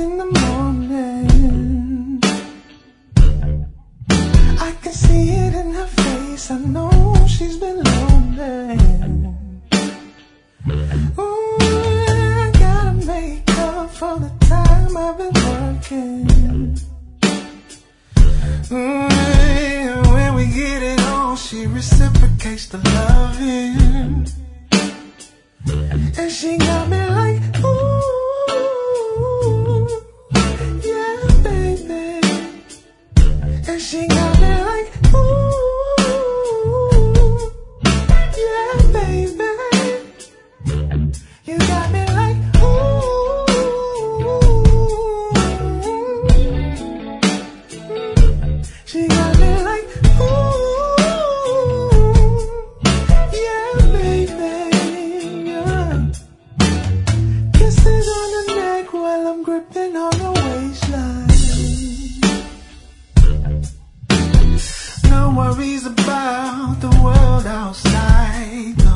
in the morning. I can see it in her face, I know she's been lonely. Ooh, I gotta make up for the time I've been working. Ooh, when we get it on, she reciprocates the loving. And she got me like, ooh, yeah, baby. And she got me like, ooh, yeah, baby. You got me like, ooh. She got me like, ooh, yeah, baby. Kisses on the neck while I'm gripping on your waistline. No worries about the world outside, no.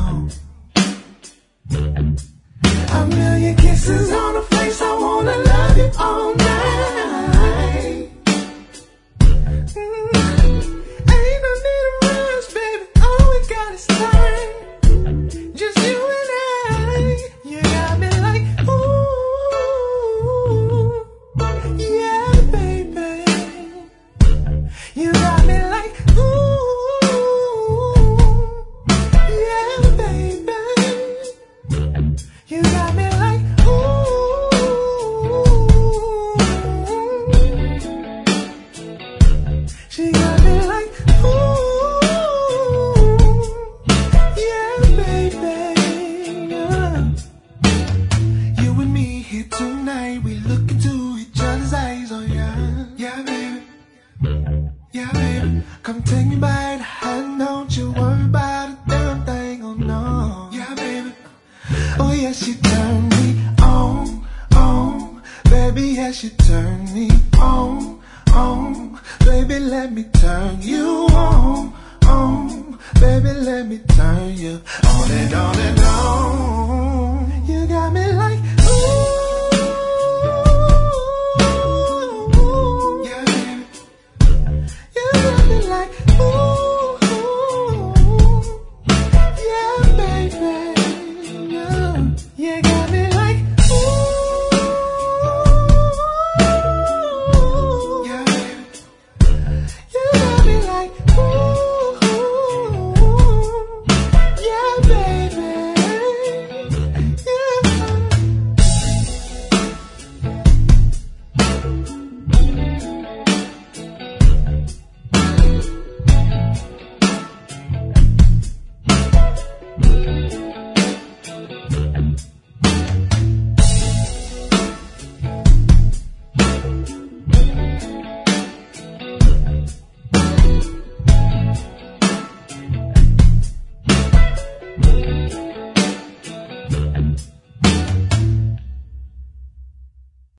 A million kisses on her face, I wanna love you all night. Ain't no need to rush, baby, all we got is time. Just you and I. You got me like, ooh, yeah, baby. You got me like, ooh, yeah, baby. You got me like, ooh. She got me like, ooh, yeah, baby. You and me here tonight, we look into each other's eyes, oh yeah. Yeah, baby. Yeah, baby. Come take me by the hand, don't you worry about a damn thing, oh no. Yeah, baby. Oh yes, you turn me on, on. Baby, yes, you turn me on, on. Baby, let me turn you on, on. Baby, let me turn you on and on and on.